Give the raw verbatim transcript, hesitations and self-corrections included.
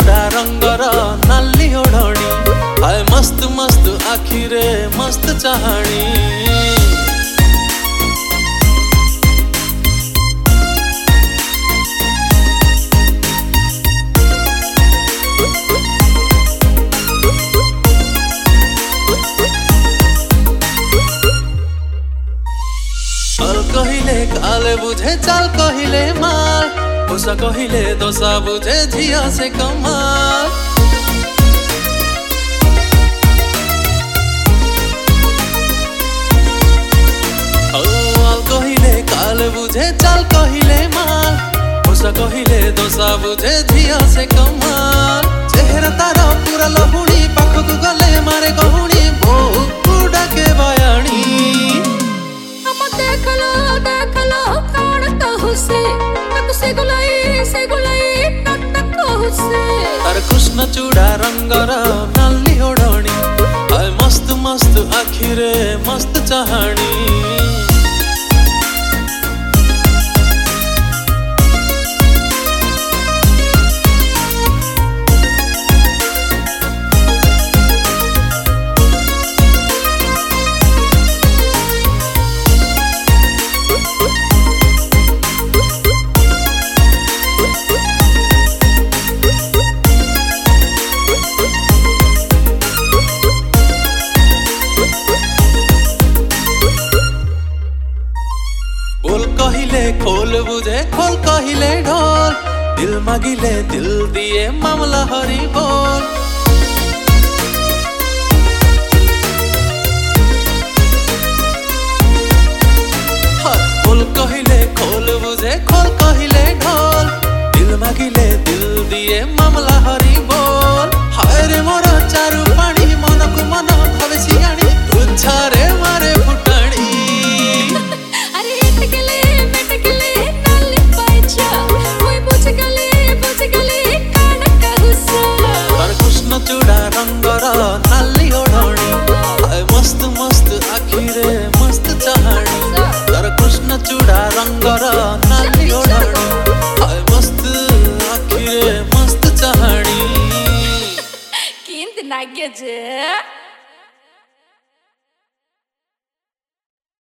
चूड़ा रंगर नाली ओढ़णी हाय मस्त मस्त आखिरे मस्त चाहाणी। चल कहिले काले बुझे चाल कहिले माल दोसा कहिले दोसा बुझे झिया से कमाल। चल कहिले काले बुझे चाल कहिले माल दोसा कहिले दोसा बुझे झिया से कमाल। चेहरा तारा पूरा लहुणी पाखकु गले मारे कहुणी बहु डाके बयाणी। देखलो देखलो कौन कहू से तक से गुलाई से गुलाई तक तक कहू से। तार कृष्ण चूड़ा रंगर नाली ओढ़णी हाय मस्त मस्त आखिरे मस्त चाहाणी। बोल कहिले खोल बुझे खोल कहिले ढोल दिल मागिले दिल दिए मामला हरी बोल। बोल कहिले खोल बुझे खोल कहिले ढोल दिल मागिले दिल दिए मामला हरी बोल। हाय रे मोर चारु पाणी मन को मन भावे सियाणी तुझारे मारे फुटाणी। चूड़ा रंगर नाली ओढ़णी हाय मस्त मस्त आखिरे मस्त चाहाणी। तार कृष्ण चूड़ा रंगर नाली ओढ़णी हाय मस्त आखिरे मस्त चाहाणी। किंत नाग्य जे